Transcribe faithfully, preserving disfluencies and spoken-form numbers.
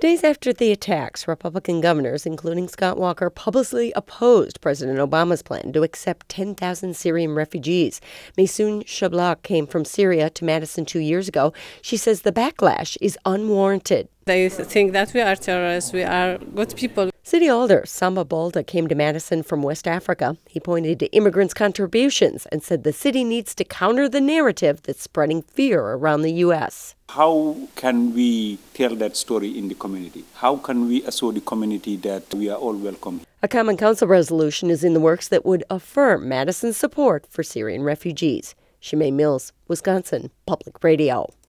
Days after the attacks, Republican governors, including Scott Walker, publicly opposed President Obama's plan to accept ten thousand Syrian refugees. Maysoon Shablak came from Syria to Madison two years ago. She says the backlash is unwarranted. They think that we are terrorists, we are good people. City Alder Samba Balda came to Madison from West Africa. He pointed to immigrants' contributions and said the city needs to counter the narrative that's spreading fear around the U S. How can we tell that story in the community? How can we assure the community that we are all welcome? A Common Council resolution is in the works that would affirm Madison's support for Syrian refugees. Shimei Mills, Wisconsin Public Radio.